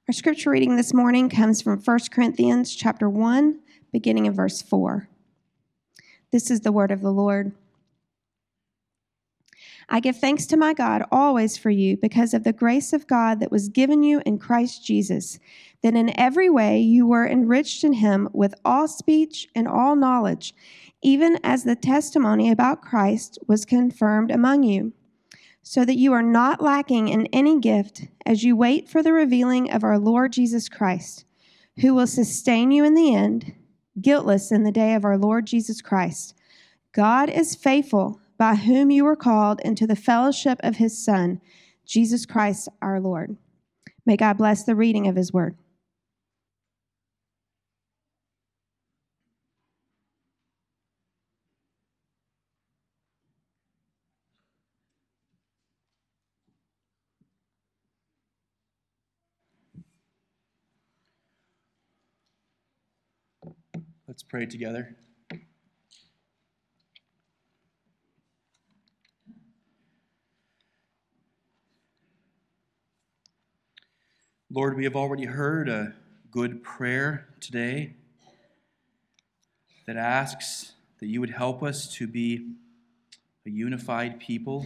Our scripture reading this morning comes from 1 Corinthians chapter 1, beginning in verse 4. This is the word of the Lord. I give thanks to my God always for you because of the grace of God that was given you in Christ Jesus, that in every way you were enriched in him with all speech and all knowledge, even as the testimony about Christ was confirmed among you, so that you are not lacking in any gift as you wait for the revealing of our Lord Jesus Christ, who will sustain you in the end, guiltless in the day of our Lord Jesus Christ. God is faithful, by whom you were called into the fellowship of his Son, Jesus Christ our Lord. May God bless the reading of his word. Let's pray together. Lord, we have already heard a good prayer today that asks that you would help us to be a unified people.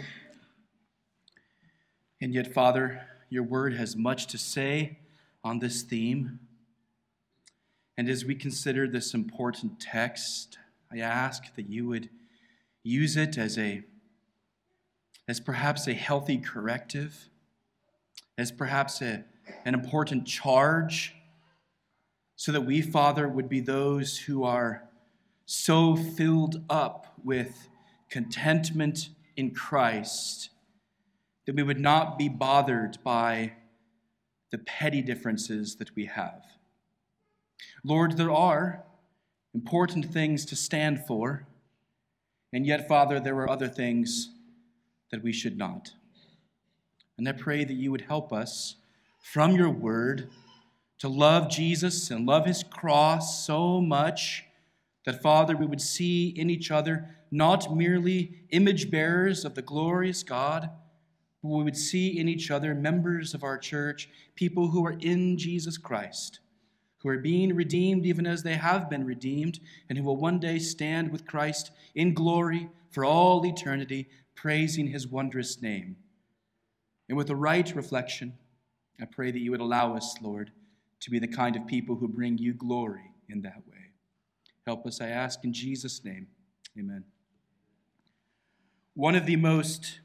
And yet, Father, your word has much to say on this theme. And as we consider this important text, I ask that you would use it as perhaps a healthy corrective, as perhaps an important charge, so that we, Father, would be those who are so filled up with contentment in Christ that we would not be bothered by the petty differences that we have. Lord, there are important things to stand for, and yet, Father, there are other things that we should not. And I pray that you would help us from your word to love Jesus and love his cross so much that, Father, we would see in each other not merely image bearers of the glorious God, but we would see in each other members of our church, people who are in Jesus Christ, who are being redeemed even as they have been redeemed, and who will one day stand with Christ in glory for all eternity, praising his wondrous name. And with the right reflection, I pray that you would allow us, Lord, to be the kind of people who bring you glory in that way. Help us, I ask, in Jesus' name. Amen. One of the most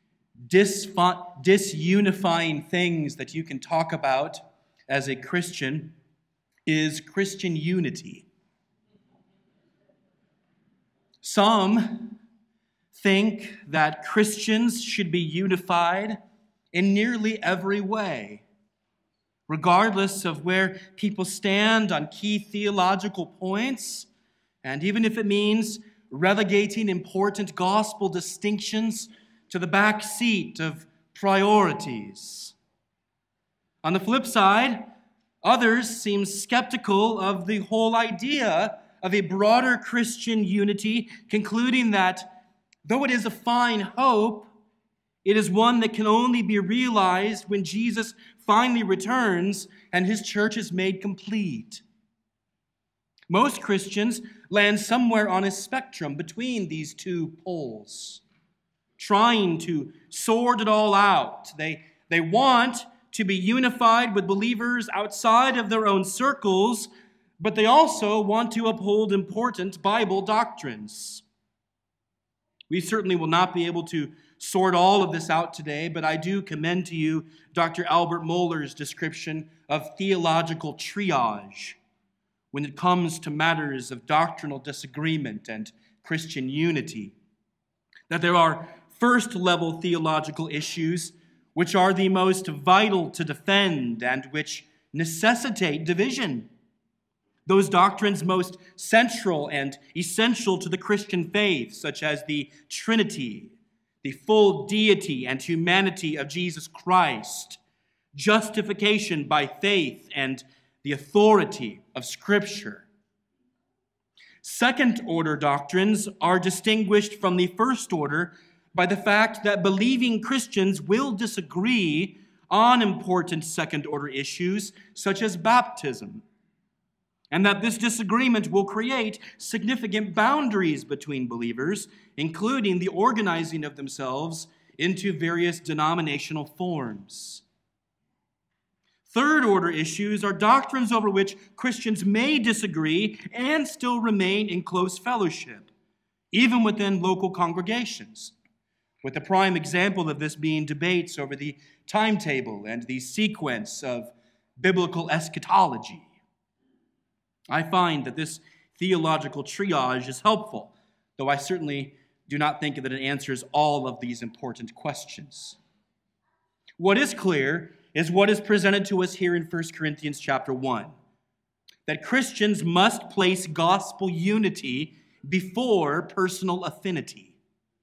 disunifying things that you can talk about as a Christian is Christian unity. Some think that Christians should be unified in nearly every way, regardless of where people stand on key theological points, and even if it means relegating important gospel distinctions to the back seat of priorities. On the flip side, others seem skeptical of the whole idea of a broader Christian unity, concluding that though it is a fine hope, it is one that can only be realized when Jesus finally returns and his church is made complete. Most Christians land somewhere on a spectrum between these two poles, trying to sort it all out. They want to be unified with believers outside of their own circles, but they also want to uphold important Bible doctrines. We certainly will not be able to sort all of this out today, but I do commend to you Dr. Albert Mohler's description of theological triage when it comes to matters of doctrinal disagreement and Christian unity. That there are first-level theological issues which are the most vital to defend and which necessitate division. Those doctrines most central and essential to the Christian faith, such as the Trinity, the full deity and humanity of Jesus Christ, justification by faith, and the authority of Scripture. Second-order doctrines are distinguished from the first order by the fact that believing Christians will disagree on important second-order issues such as baptism, and that this disagreement will create significant boundaries between believers, including the organizing of themselves into various denominational forms. Third-order issues are doctrines over which Christians may disagree and still remain in close fellowship, even within local congregations, with the prime example of this being debates over the timetable and the sequence of biblical eschatology. I find that this theological triage is helpful, though I certainly do not think that it answers all of these important questions. What is clear is what is presented to us here in 1 Corinthians chapter 1, that Christians must place gospel unity before personal affinity.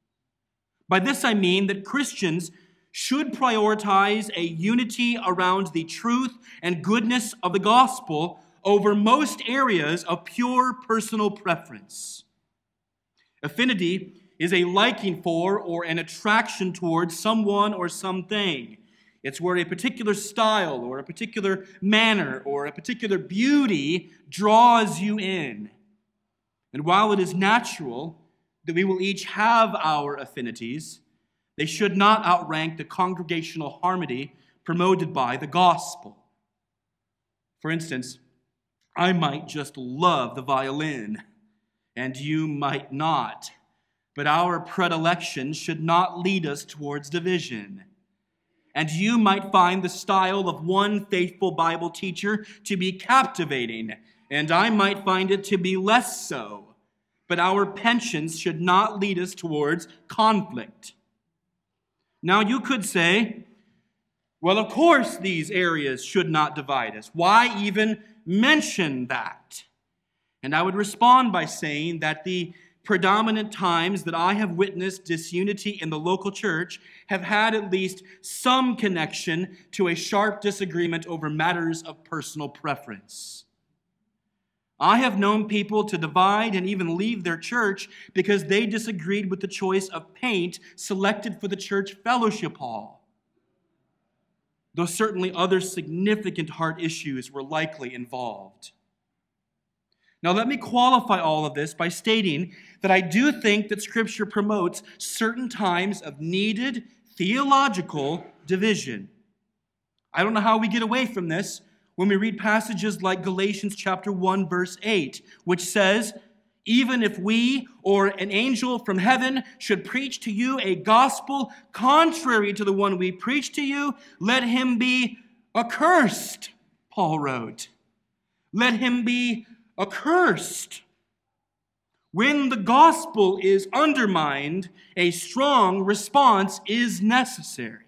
By this I mean that Christians should prioritize a unity around the truth and goodness of the gospel over most areas of pure personal preference. Affinity is a liking for or an attraction towards someone or something. It's where a particular style or a particular manner or a particular beauty draws you in. And while it is natural that we will each have our affinities, they should not outrank the congregational harmony promoted by the gospel. For instance, I might just love the violin, and you might not, but our predilection should not lead us towards division. And you might find the style of one faithful Bible teacher to be captivating, and I might find it to be less so. But our penchants should not lead us towards conflict. Now you could say, well, of course these areas should not divide us. Why even mention that? And I would respond by saying that the predominant times that I have witnessed disunity in the local church have had at least some connection to a sharp disagreement over matters of personal preference. I have known people to divide and even leave their church because they disagreed with the choice of paint selected for the church fellowship hall, though certainly other significant heart issues were likely involved. Now, let me qualify all of this by stating that I do think that Scripture promotes certain times of needed theological division. I don't know how we get away from this when we read passages like Galatians chapter 1, verse 8, which says, even if we or an angel from heaven should preach to you a gospel contrary to the one we preach to you, let him be accursed, Paul wrote. Let him be accursed. When the gospel is undermined, a strong response is necessary.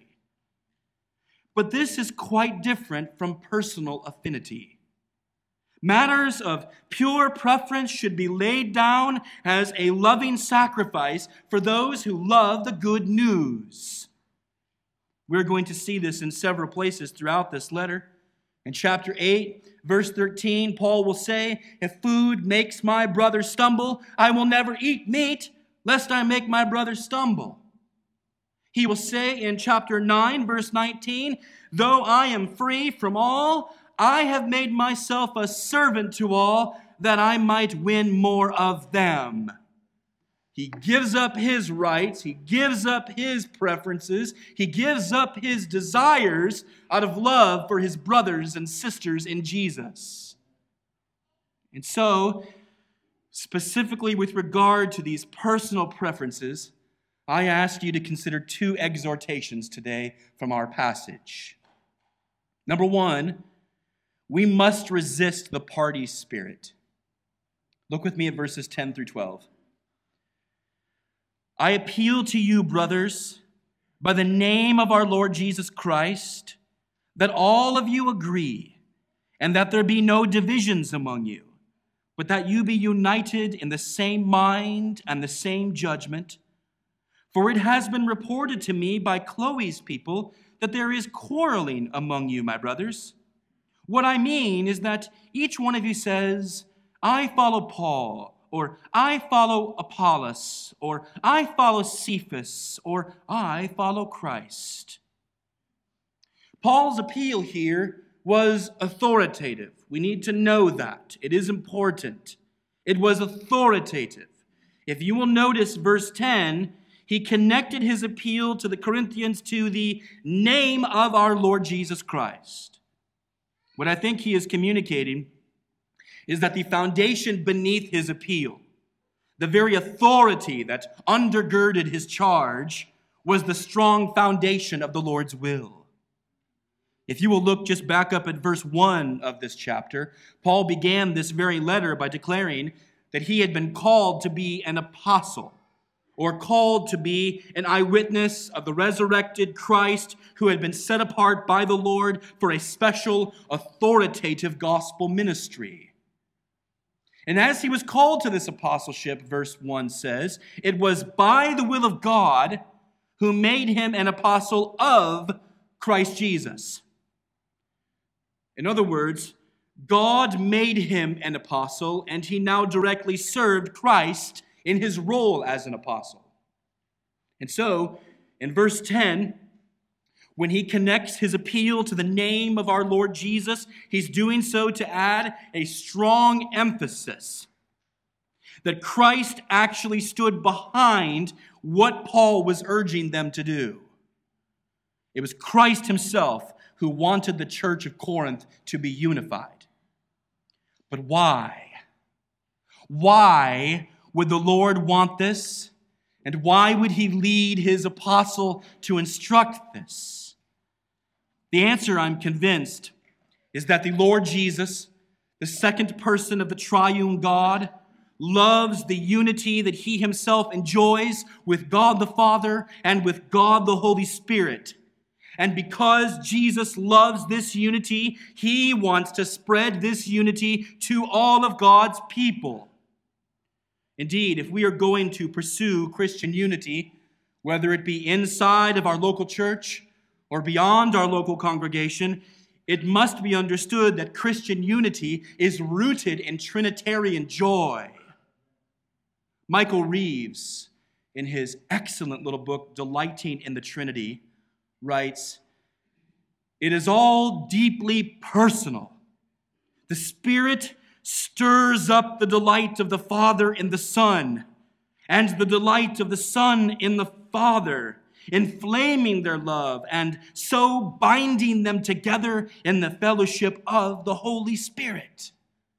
But this is quite different from personal affinity. Matters of pure preference should be laid down as a loving sacrifice for those who love the good news. We're going to see this in several places throughout this letter. In chapter 8, verse 13, Paul will say, if food makes my brother stumble, I will never eat meat, lest I make my brother stumble. He will say in chapter 9, verse 19, though I am free from all, I have made myself a servant to all, that I might win more of them. He gives up his rights, he gives up his preferences, he gives up his desires out of love for his brothers and sisters in Jesus. And so, specifically with regard to these personal preferences, I ask you to consider two exhortations today from our passage. Number one, we must resist the party spirit. Look with me at verses 10 through 12. I appeal to you, brothers, by the name of our Lord Jesus Christ, that all of you agree, and that there be no divisions among you, but that you be united in the same mind and the same judgment. For it has been reported to me by Chloe's people that there is quarreling among you, my brothers. What I mean is that each one of you says, I follow Paul, or I follow Apollos, or I follow Cephas, or I follow Christ. Paul's appeal here was authoritative. We need to know that. It is important. It was authoritative. If you will notice verse 10, he connected his appeal to the Corinthians to the name of our Lord Jesus Christ. What I think he is communicating is that the foundation beneath his appeal, the very authority that undergirded his charge, was the strong foundation of the Lord's will. If you will look just back up at verse 1 of this chapter, Paul began this very letter by declaring that he had been called to be an apostle, or called to be an eyewitness of the resurrected Christ who had been set apart by the Lord for a special authoritative gospel ministry. And as he was called to this apostleship, verse 1 says, it was by the will of God who made him an apostle of Christ Jesus. In other words, God made him an apostle, and he now directly served Christ in his role as an apostle. And so, in verse 10, when he connects his appeal to the name of our Lord Jesus, he's doing so to add a strong emphasis that Christ actually stood behind what Paul was urging them to do. It was Christ himself who wanted the church of Corinth to be unified. But why? Why would the Lord want this? And why would he lead his apostle to instruct this? The answer, I'm convinced, is that the Lord Jesus, the second person of the triune God, loves the unity that he himself enjoys with God the Father and with God the Holy Spirit. And because Jesus loves this unity, he wants to spread this unity to all of God's people. Indeed, if we are going to pursue Christian unity, whether it be inside of our local church or beyond our local congregation, it must be understood that Christian unity is rooted in Trinitarian joy. Michael Reeves, in his excellent little book, Delighting in the Trinity, writes, "It is all deeply personal. The Spirit stirs up the delight of the Father in the Son, and the delight of the Son in the Father, inflaming their love, and so binding them together in the fellowship of the Holy Spirit."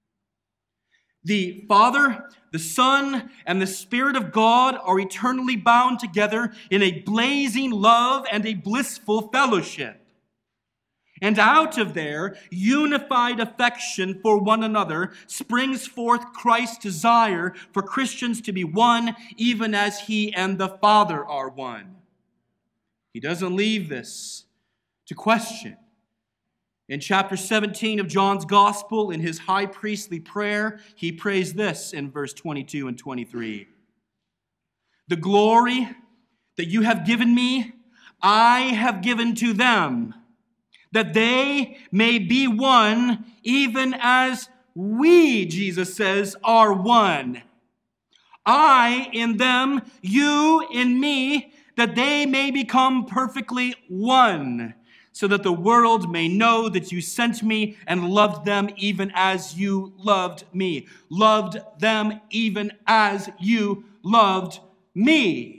The Father, the Son, and the Spirit of God are eternally bound together in a blazing love and a blissful fellowship. And out of their unified affection for one another springs forth Christ's desire for Christians to be one, even as he and the Father are one. He doesn't leave this to question. In chapter 17 of John's Gospel, in his high priestly prayer, he prays this in verse 22 and 23. "The glory that you have given me, I have given to them, that they may be one, even as we," Jesus says, "are one. I in them, you in me, that they may become perfectly one, so that the world may know that you sent me and loved them even as you loved me." Loved them even as you loved me.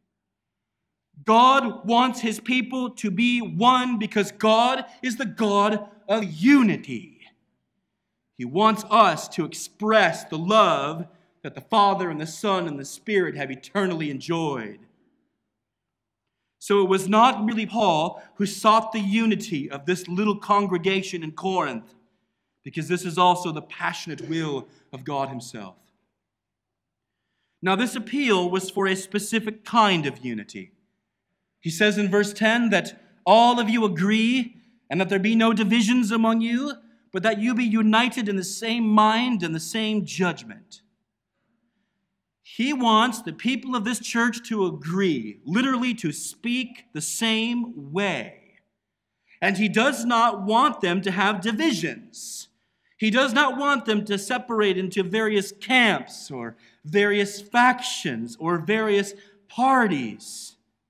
God wants his people to be one because God is the God of unity. He wants us to express the love that the Father and the Son and the Spirit have eternally enjoyed. So it was not merely Paul who sought the unity of this little congregation in Corinth, because this is also the passionate will of God himself. Now, this appeal was for a specific kind of unity. He says in verse 10 that all of you agree and that there be no divisions among you, but that you be united in the same mind and the same judgment. He wants the people of this church to agree, literally to speak the same way. And he does not want them to have divisions. He does not want them to separate into various camps or various factions or various parties.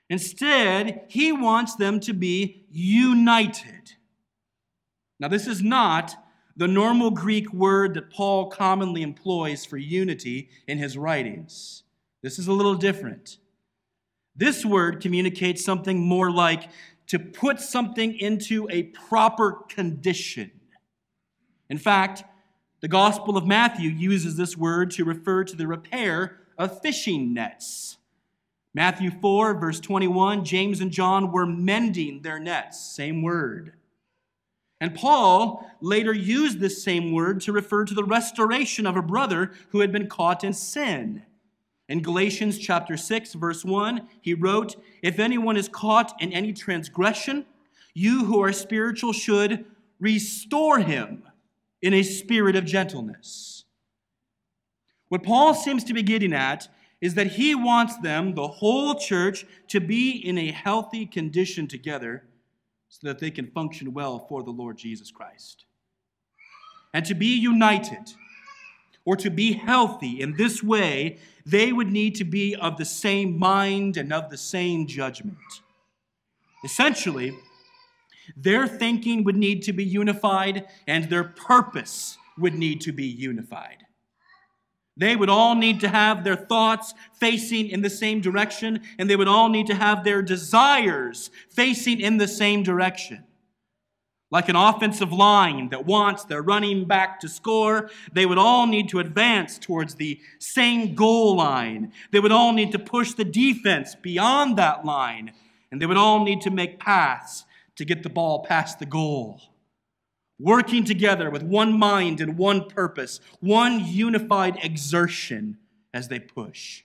Instead, he wants them to be united. Now, this is not the normal Greek word that Paul commonly employs for unity in his writings. This is a little different. This word communicates something more like to put something into a proper condition. In fact, the Gospel of Matthew uses this word to refer to the repair of fishing nets. Matthew 4, verse 21, James and John were mending their nets. Same word. And Paul later used this same word to refer to the restoration of a brother who had been caught in sin. In Galatians chapter 6, verse 1, he wrote, "If anyone is caught in any transgression, you who are spiritual should restore him in a spirit of gentleness." What Paul seems to be getting at is that he wants them, the whole church, to be in a healthy condition together so that they can function well for the Lord Jesus Christ. And to be united, or to be healthy in this way, they would need to be of the same mind and of the same judgment. Essentially, their thinking would need to be unified, and their purpose would need to be unified. They would all need to have their thoughts facing in the same direction, and they would all need to have their desires facing in the same direction. Like an offensive line that wants their running back to score, they would all need to advance towards the same goal line. They would all need to push the defense beyond that line, and they would all need to make paths to get the ball past the goal. Working together with one mind and one purpose, one unified exertion as they push.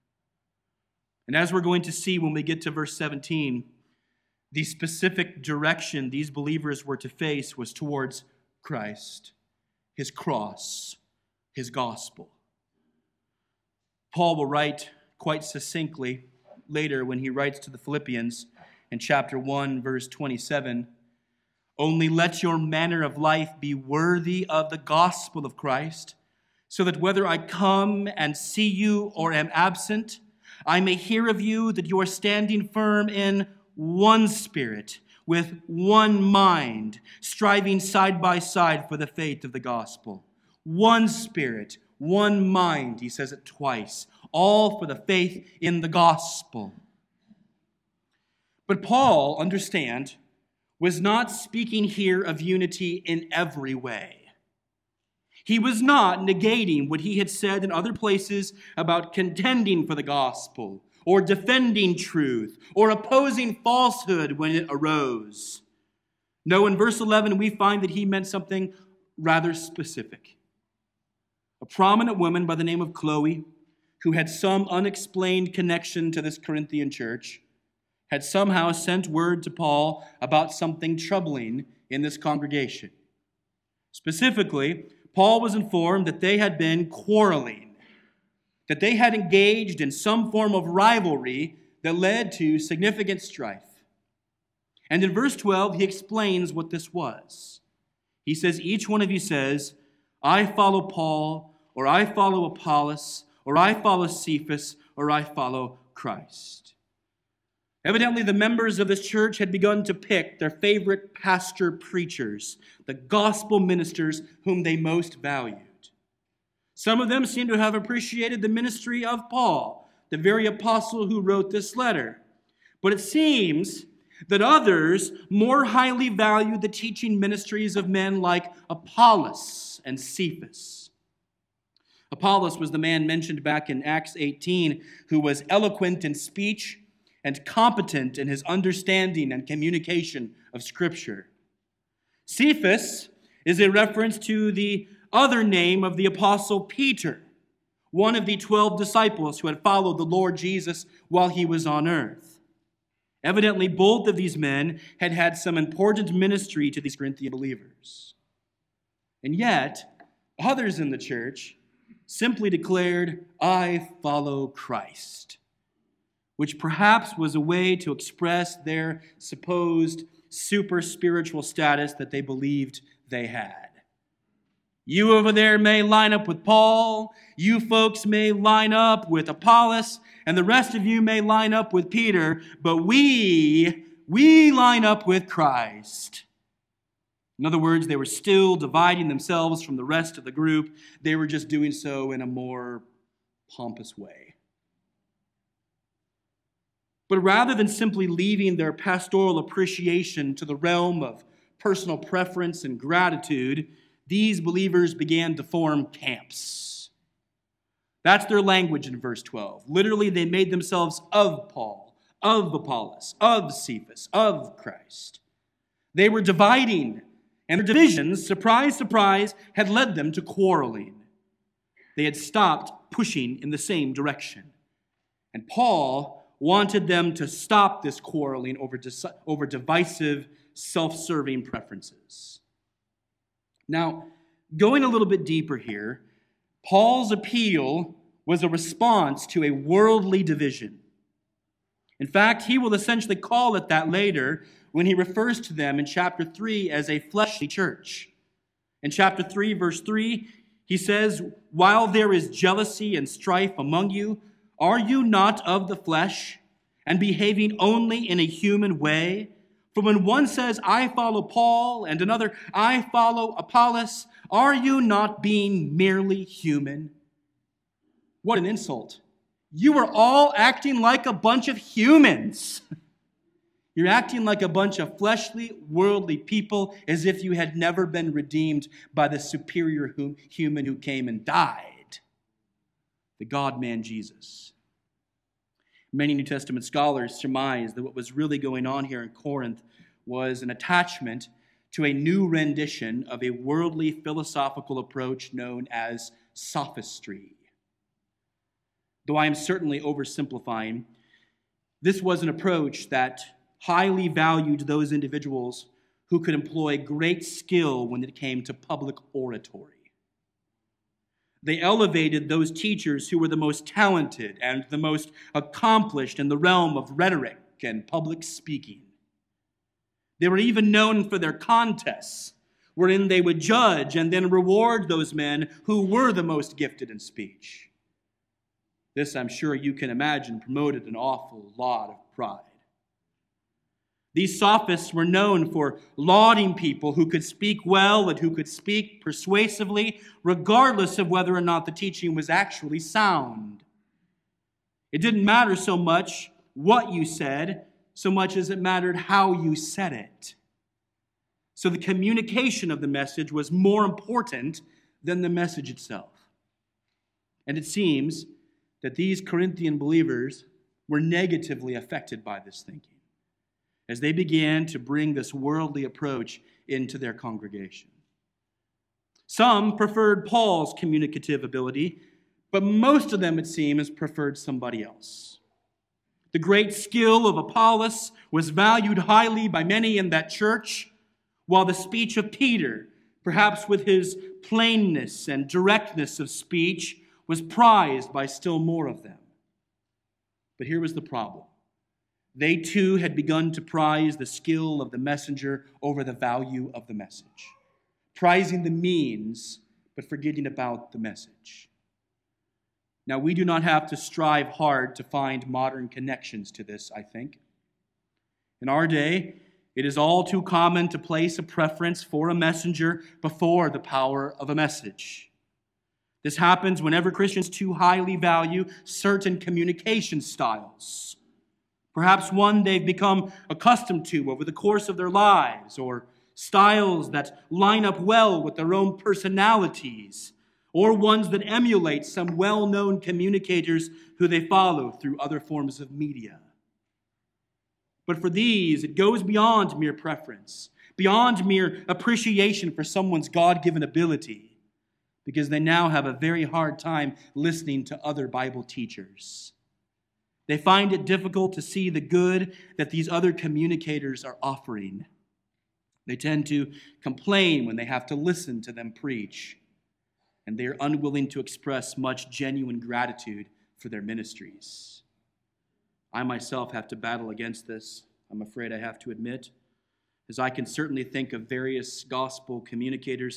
And as we're going to see when we get to verse 17, the specific direction these believers were to face was towards Christ, his cross, his gospel. Paul will write quite succinctly later when he writes to the Philippians in chapter 1, verse 27, "Only let your manner of life be worthy of the gospel of Christ, so that whether I come and see you or am absent, I may hear of you that you are standing firm in one spirit, with one mind, striving side by side for the faith of the gospel." One spirit, one mind, he says it twice, all for the faith in the gospel. But Paul, understand, was not speaking here of unity in every way. He was not negating what he had said in other places about contending for the gospel, or defending truth, or opposing falsehood when it arose. No, in verse 11, we find that he meant something rather specific. A prominent woman by the name of Chloe, who had some unexplained connection to this Corinthian church, had somehow sent word to Paul about something troubling in this congregation. Specifically, Paul was informed that they had been quarreling, that they had engaged in some form of rivalry that led to significant strife. And in verse 12, he explains what this was. He says, "Each one of you says, 'I follow Paul,' or 'I follow Apollos,' or 'I follow Cephas,' or 'I follow Christ.'" Evidently, the members of this church had begun to pick their favorite pastor preachers, the gospel ministers whom they most valued. Some of them seem to have appreciated the ministry of Paul, the very apostle who wrote this letter. But it seems that others more highly valued the teaching ministries of men like Apollos and Cephas. Apollos was the man mentioned back in Acts 18 who was eloquent in speech and competent in his understanding and communication of Scripture. Cephas is a reference to the other name of the Apostle Peter, one of the 12 disciples who had followed the Lord Jesus while he was on earth. Evidently, both of these men had had some important ministry to these Corinthian believers. And yet, others in the church simply declared, "I follow Christ," which perhaps was a way to express their supposed super spiritual status that they believed they had. You over there may line up with Paul. You folks may line up with Apollos. And the rest of you may line up with Peter. But we line up with Christ. In other words, they were still dividing themselves from the rest of the group. They were just doing so in a more pompous way. But rather than simply leaving their pastoral appreciation to the realm of personal preference and gratitude, these believers began to form camps. That's their language in verse 12. Literally, they made themselves of Paul, of Apollos, of Cephas, of Christ. They were dividing, and their divisions, surprise, surprise, had led them to quarreling. They had stopped pushing in the same direction. And Paul wanted them to stop this quarreling over divisive, self-serving preferences. Now, going a little bit deeper here, Paul's appeal was a response to a worldly division. In fact, he will essentially call it that later when he refers to them in chapter 3 as a fleshly church. In chapter 3, verse 3, he says, "While there is jealousy and strife among you, are you not of the flesh and behaving only in a human way? For when one says, 'I follow Paul,' and another, 'I follow Apollos,' are you not being merely human?" What an insult. You are all acting like a bunch of humans. You're acting like a bunch of fleshly, worldly people as if you had never been redeemed by the superior human who came and died, the God-man Jesus. Many New Testament scholars surmise that what was really going on here in Corinth was an attachment to a new rendition of a worldly philosophical approach known as sophistry. Though I am certainly oversimplifying, this was an approach that highly valued those individuals who could employ great skill when it came to public oratory. They elevated those teachers who were the most talented and the most accomplished in the realm of rhetoric and public speaking. They were even known for their contests, wherein they would judge and then reward those men who were the most gifted in speech. This, I'm sure you can imagine, promoted an awful lot of pride. These sophists were known for lauding people who could speak well and who could speak persuasively, regardless of whether or not the teaching was actually sound. It didn't matter so much what you said, so much as it mattered how you said it. So the communication of the message was more important than the message itself. And it seems that these Corinthian believers were negatively affected by this thinking as they began to bring this worldly approach into their congregation. Some preferred Paul's communicative ability, but most of them, it seems, preferred somebody else. The great skill of Apollos was valued highly by many in that church, while the speech of Peter, perhaps with his plainness and directness of speech, was prized by still more of them. But here was the problem. They too had begun to prize the skill of the messenger over the value of the message, prizing the means, but forgetting about the message. Now, we do not have to strive hard to find modern connections to this, I think. In our day, it is all too common to place a preference for a messenger before the power of a message. This happens whenever Christians too highly value certain communication styles. Perhaps one they've become accustomed to over the course of their lives, or styles that line up well with their own personalities, or ones that emulate some well-known communicators who they follow through other forms of media. But for these, it goes beyond mere preference, beyond mere appreciation for someone's God-given ability, because they now have a very hard time listening to other Bible teachers. They find it difficult to see the good that these other communicators are offering. They tend to complain when they have to listen to them preach, and they are unwilling to express much genuine gratitude for their ministries. I myself have to battle against this, I'm afraid I have to admit, as I can certainly think of various gospel communicators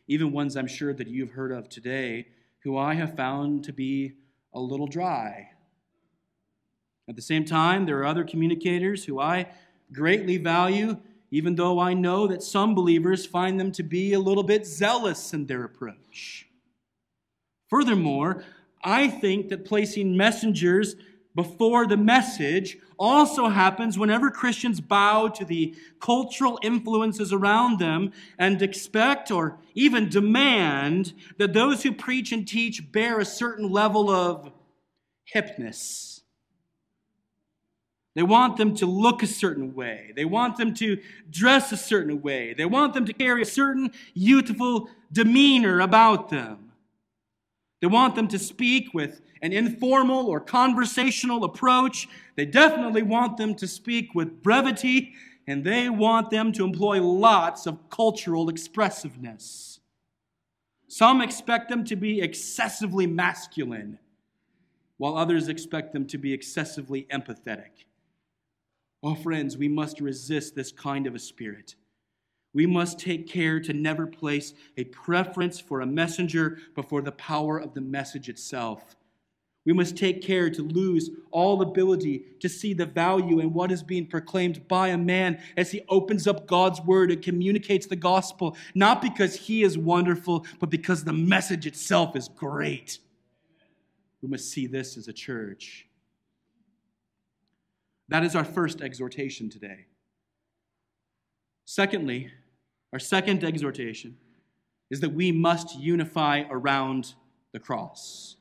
even ones I'm sure that you've heard of today, who I have found to be a little dry. At the same time, there are other communicators who I greatly value, even though I know that some believers find them to be a little bit zealous in their approach. Furthermore, I think that placing messengers before the message also happens whenever Christians bow to the cultural influences around them and expect or even demand that those who preach and teach bear a certain level of hipness. They want them to look a certain way. They want them to dress a certain way. They want them to carry a certain youthful demeanor about them. They want them to speak with an informal or conversational approach. They definitely want them to speak with brevity, and they want them to employ lots of cultural expressiveness. Some expect them to be excessively masculine, while others expect them to be excessively empathetic. Oh, friends, we must resist this kind of a spirit. We must take care to never place a preference for a messenger before the power of the message itself. We must take care to lose all ability to see the value in what is being proclaimed by a man as he opens up God's word and communicates the gospel, not because he is wonderful, but because the message itself is great. We must see this as a church. That is our first exhortation today. Secondly, our second exhortation is that we must unify around the cross.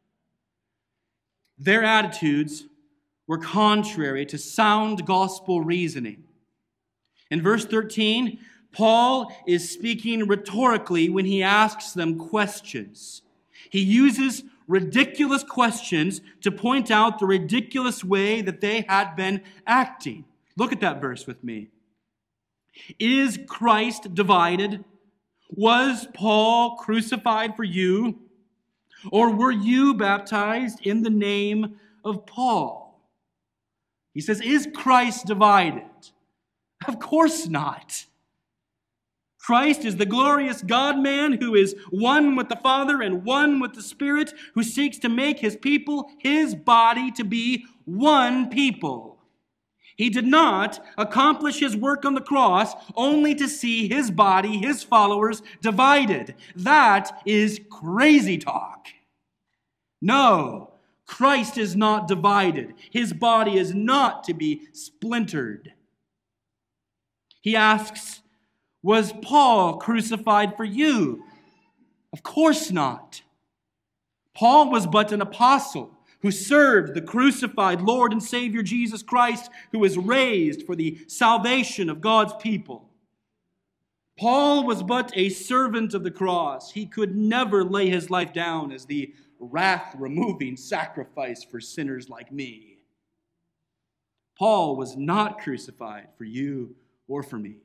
Their attitudes were contrary to sound gospel reasoning. In verse 13, Paul is speaking rhetorically when he asks them questions. He uses ridiculous questions to point out the ridiculous way that they had been acting. Look at that verse with me. Is Christ divided? Was Paul crucified for you? Or were you baptized in the name of Paul? He says, is Christ divided? Of course not. Christ is the glorious God-man who is one with the Father and one with the Spirit, who seeks to make his people, his body, to be one people. He did not accomplish his work on the cross only to see his body, his followers, divided. That is crazy talk. No, Christ is not divided. His body is not to be splintered. He asks, was Paul crucified for you? Of course not. Paul was but an apostle who served the crucified Lord and Savior Jesus Christ, who was raised for the salvation of God's people. Paul was but a servant of the cross. He could never lay his life down as the wrath-removing sacrifice for sinners like me. Paul was not crucified for you or for me.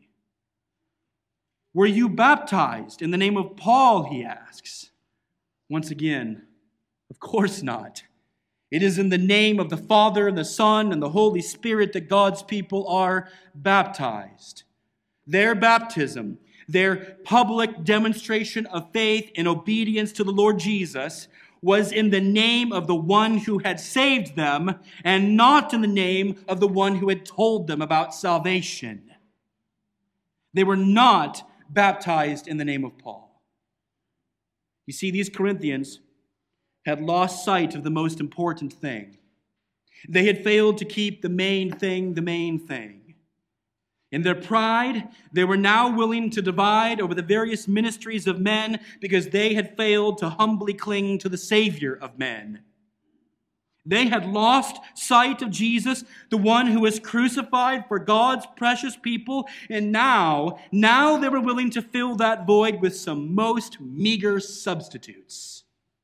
Were you baptized in the name of Paul, he asks. Once again, of course not. It is in the name of the Father and the Son and the Holy Spirit that God's people are baptized. Their baptism, their public demonstration of faith and obedience to the Lord Jesus, was in the name of the one who had saved them and not in the name of the one who had told them about salvation. They were not baptized in the name of Paul. You see, these Corinthians had lost sight of the most important thing. They had failed to keep the main thing the main thing. In their pride, they were now willing to divide over the various ministries of men because they had failed to humbly cling to the Savior of men. They had lost sight of Jesus, the one who was crucified for God's precious people, and now they were willing to fill that void with some most meager substitutes.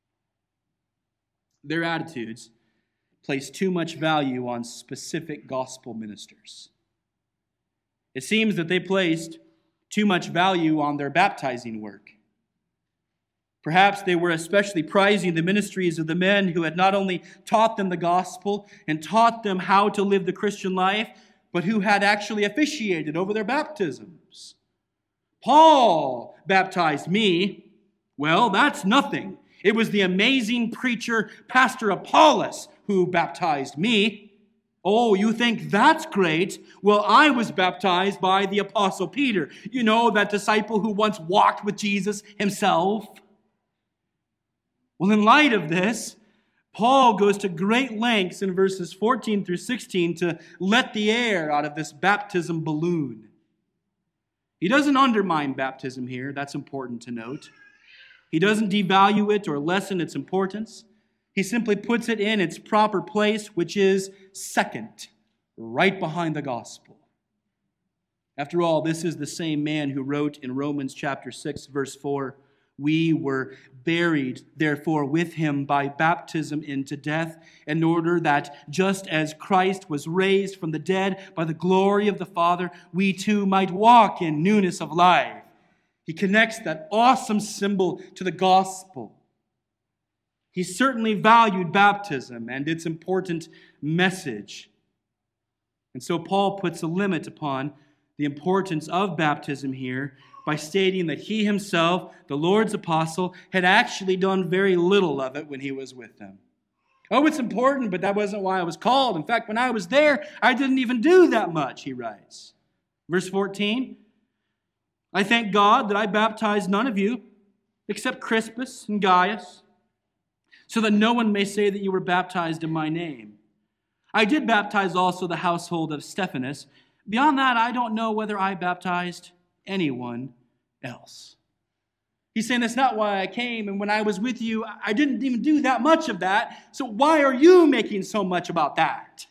Their attitudes placed too much value on specific gospel ministers. It seems that they placed too much value on their baptizing work. Perhaps they were especially prizing the ministries of the men who had not only taught them the gospel and taught them how to live the Christian life, but who had actually officiated over their baptisms. Paul baptized me. Well, that's nothing. It was the amazing preacher, Pastor Apollos, who baptized me. Oh, you think that's great? Well, I was baptized by the Apostle Peter. You know, that disciple who once walked with Jesus himself. Well, in light of this, Paul goes to great lengths in verses 14 through 16 to let the air out of this baptism balloon. He doesn't undermine baptism here. That's important to note. He doesn't devalue it or lessen its importance. He simply puts it in its proper place, which is second, right behind the gospel. After all, this is the same man who wrote in Romans chapter 6, verse 4, "We were buried, therefore, with him by baptism into death, in order that just as Christ was raised from the dead by the glory of the Father, we too might walk in newness of life." He connects that awesome symbol to the gospel. He certainly valued baptism and its important message. And so Paul puts a limit upon the importance of baptism here by stating that he himself, the Lord's apostle, had actually done very little of it when he was with them. Oh, it's important, but that wasn't why I was called. In fact, when I was there, I didn't even do that much, he writes. Verse 14, "I thank God that I baptized none of you except Crispus and Gaius, so that no one may say that you were baptized in my name. I did baptize also the household of Stephanas. Beyond that, I don't know whether I baptized anyone else." He's saying that's not why I came, and when I was with you, I didn't even do that much of that, so why are you making so much about that?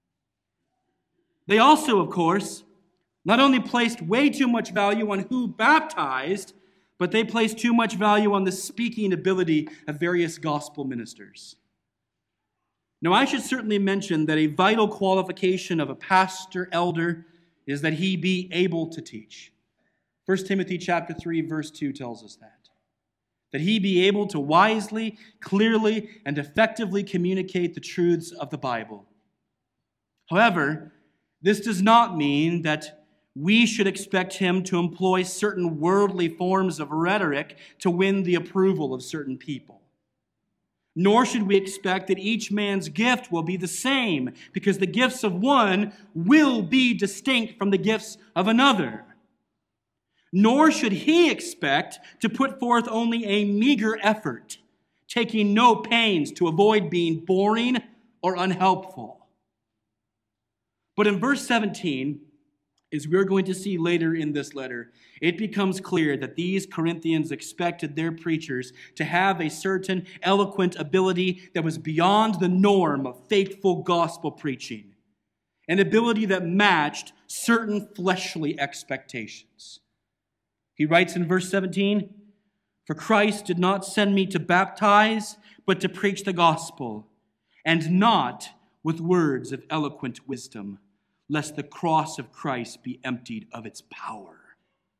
They also, of course, not only placed way too much value on who baptized, but they placed too much value on the speaking ability of various gospel ministers. Now, I should certainly mention that a vital qualification of a pastor, elder, is that he be able to teach. 1 Timothy chapter 3, verse 2 tells us that he be able to wisely, clearly, and effectively communicate the truths of the Bible. However, this does not mean that we should expect him to employ certain worldly forms of rhetoric to win the approval of certain people. Nor should we expect that each man's gift will be the same, because the gifts of one will be distinct from the gifts of another. Nor should he expect to put forth only a meager effort, taking no pains to avoid being boring or unhelpful. But in verse 17, as we're going to see later in this letter, it becomes clear that these Corinthians expected their preachers to have a certain eloquent ability that was beyond the norm of faithful gospel preaching, an ability that matched certain fleshly expectations. He writes in verse 17, "For Christ did not send me to baptize, but to preach the gospel, and not with words of eloquent wisdom, lest the cross of Christ be emptied of its power."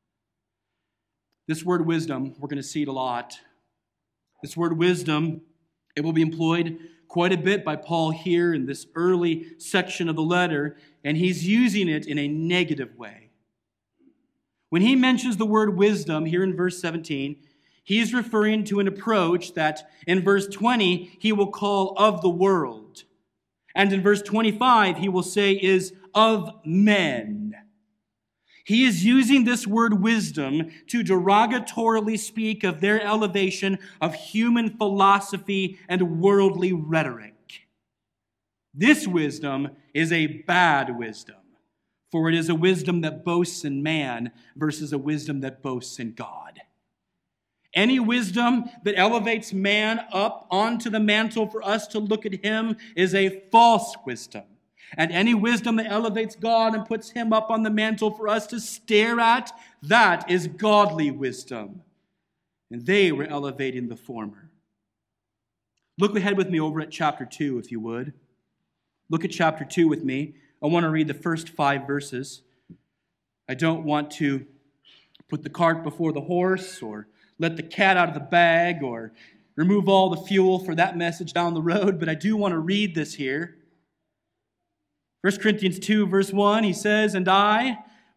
This word wisdom, we're going to see it a lot. This word wisdom, it will be employed quite a bit by Paul here in this early section of the letter, and he's using it in a negative way. When he mentions the word wisdom here in verse 17, he's referring to an approach that in verse 20 he will call of the world. And in verse 25 he will say is of men. He is using this word wisdom to derogatorily speak of their elevation of human philosophy and worldly rhetoric. This wisdom is a bad wisdom, for it is a wisdom that boasts in man versus a wisdom that boasts in God. Any wisdom that elevates man up onto the mantle for us to look at him is a false wisdom. And any wisdom that elevates God and puts him up on the mantle for us to stare at, that is godly wisdom. And they were elevating the former. Look ahead with me over at chapter 2, if you would. Look at chapter 2 with me. I want to read the first 5 verses. I don't want to put the cart before the horse or let the cat out of the bag or remove all the fuel for that message down the road, but I do want to read this here. 1 Corinthians 2, verse 1, he says, "And I,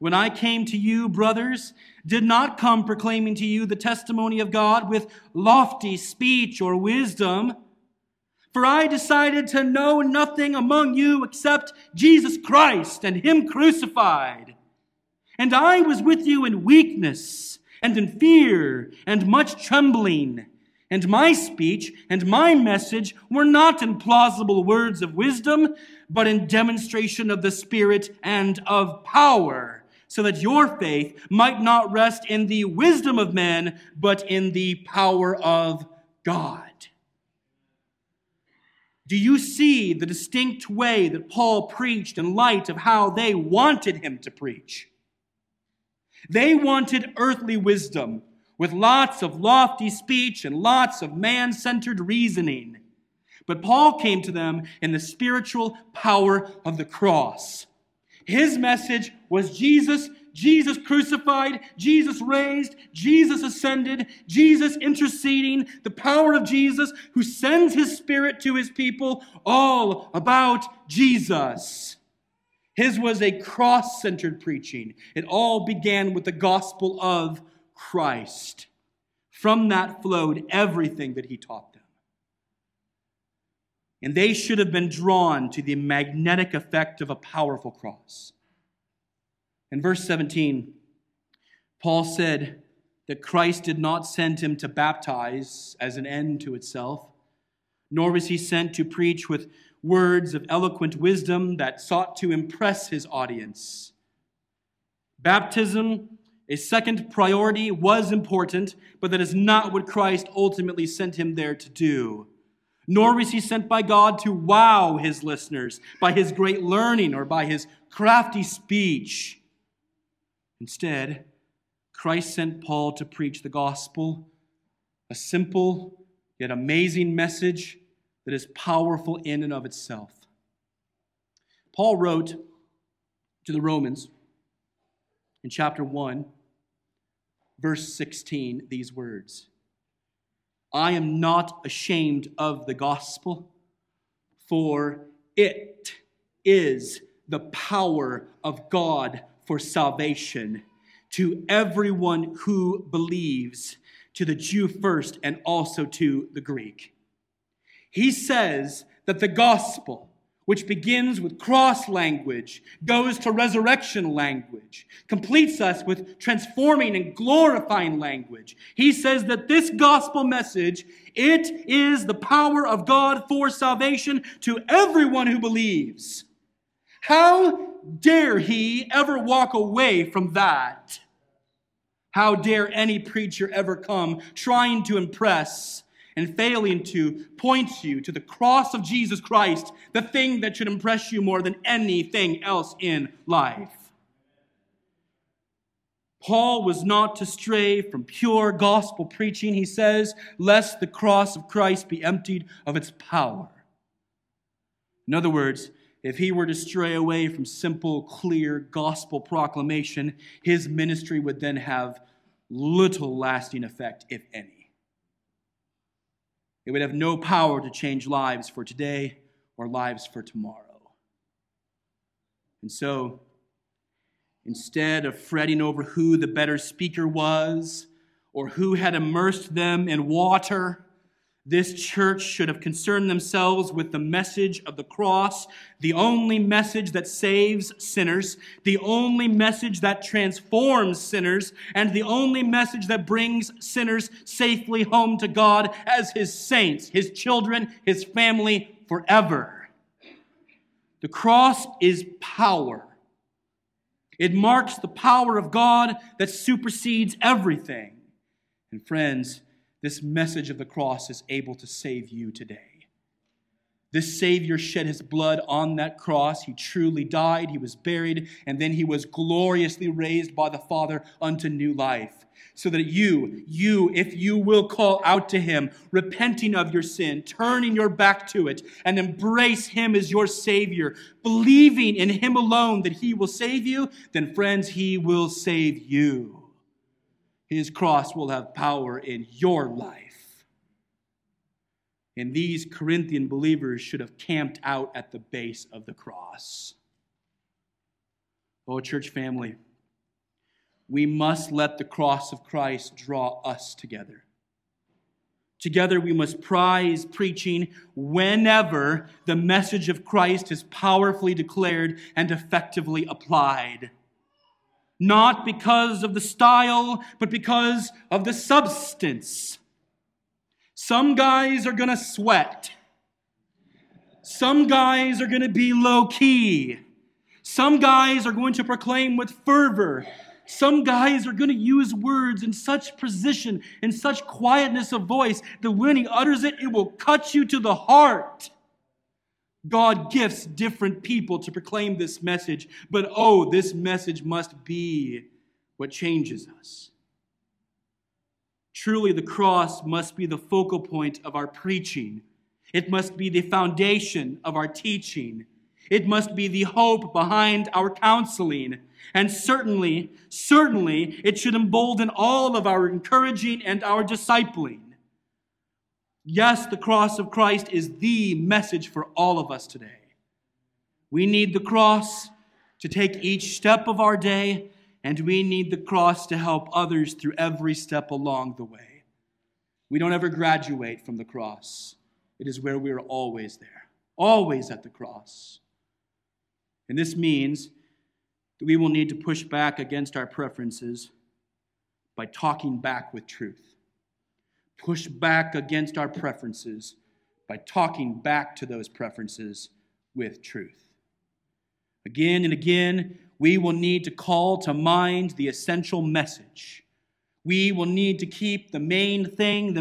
when I came to you, brothers, did not come proclaiming to you the testimony of God with lofty speech or wisdom. For I decided to know nothing among you except Jesus Christ and Him crucified. And I was with you in weakness and in fear and much trembling. And my speech and my message were not in plausible words of wisdom, but in demonstration of the Spirit and of power, so that your faith might not rest in the wisdom of men, but in the power of God. Do you see the distinct way that Paul preached in light of how they wanted him to preach? They wanted earthly wisdom with lots of lofty speech and lots of man-centered reasoning. But Paul came to them in the spiritual power of the cross. His message was Jesus crucified, Jesus raised, Jesus ascended, Jesus interceding, the power of Jesus who sends His Spirit to His people, all about Jesus. His was a cross-centered preaching. It all began with the gospel of Christ. From that flowed everything that He taught them. And they should have been drawn to the magnetic effect of a powerful cross. In verse 17, Paul said that Christ did not send him to baptize as an end to itself, nor was he sent to preach with words of eloquent wisdom that sought to impress his audience. Baptism, a second priority, was important, but that is not what Christ ultimately sent him there to do. Nor was he sent by God to wow his listeners by his great learning or by his crafty speech. Instead, Christ sent Paul to preach the gospel, a simple yet amazing message that is powerful in and of itself. Paul wrote to the Romans in chapter 1, verse 16, these words: I am not ashamed of the gospel, for it is the power of God for salvation to everyone who believes, to the Jew first and also to the Greek. He says that the gospel, which begins with cross language, goes to resurrection language, completes us with transforming and glorifying language. He says that this gospel message, it is the power of God for salvation to everyone who believes. How dare he ever walk away from that? How dare any preacher ever come trying to impress and failing to point you to the cross of Jesus Christ, the thing that should impress you more than anything else in life? Paul was not to stray from pure gospel preaching, he says, lest the cross of Christ be emptied of its power. In other words, if he were to stray away from simple, clear gospel proclamation, his ministry would then have little lasting effect, if any. It would have no power to change lives for today or lives for tomorrow. And so, instead of fretting over who the better speaker was or who had immersed them in water, this church should have concerned themselves with the message of the cross, the only message that saves sinners, the only message that transforms sinners, and the only message that brings sinners safely home to God as His saints, His children, His family forever. The cross is power. It marks the power of God that supersedes everything. And friends, this message of the cross is able to save you today. This Savior shed His blood on that cross. He truly died, He was buried, and then He was gloriously raised by the Father unto new life. So that you, if you will call out to Him, repenting of your sin, turning your back to it, and embrace Him as your Savior, believing in Him alone that He will save you, then friends, He will save you. His cross will have power in your life. And these Corinthian believers should have camped out at the base of the cross. Oh, church family, we must let the cross of Christ draw us together. Together we must prize preaching whenever the message of Christ is powerfully declared and effectively applied. Not because of the style, but because of the substance. Some guys are going to sweat. Some guys are going to be low-key. Some guys are going to proclaim with fervor. Some guys are going to use words in such precision, in such quietness of voice, that when he utters it, it will cut you to the heart. God gifts different people to proclaim this message, but this message must be what changes us. Truly, the cross must be the focal point of our preaching. It must be the foundation of our teaching. It must be the hope behind our counseling. And certainly, it should embolden all of our encouraging and our discipling. Yes, the cross of Christ is the message for all of us today. We need the cross to take each step of our day, and we need the cross to help others through every step along the way. We don't ever graduate from the cross. It is where we are always there, always at the cross. And this means that we will need to push back against our preferences by talking back with truth. Push back against our preferences by talking back to those preferences with truth. Again and again, we will need to call to mind the essential message. We will need to keep the main thing.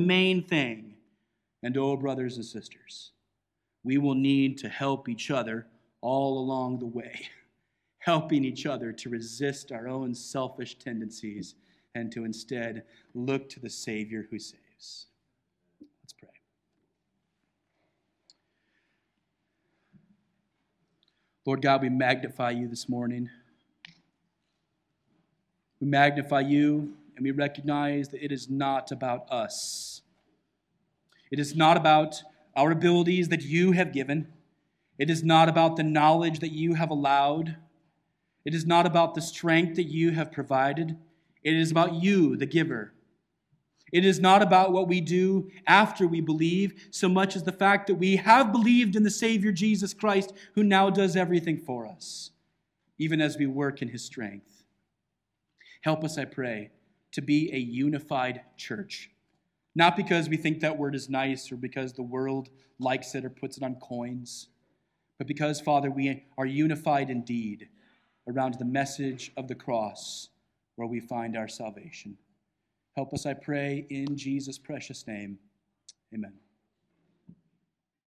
And brothers and sisters, we will need to help each other all along the way, helping each other to resist our own selfish tendencies and to instead look to the Savior who saves. Let's pray. Lord God, we magnify you this morning. We magnify you and we recognize that it is not about us. It is not about our abilities that you have given. It is not about the knowledge that you have allowed. It is not about the strength that you have provided. It is about you, the giver. It is not about what we do after we believe, so much as the fact that we have believed in the Savior Jesus Christ, who now does everything for us, even as we work in his strength. Help us, I pray, to be a unified church. Not because we think that word is nice or because the world likes it or puts it on coins, but because, Father, we are unified indeed around the message of the cross where we find our salvation. Help us, I pray, in Jesus' precious name. Amen.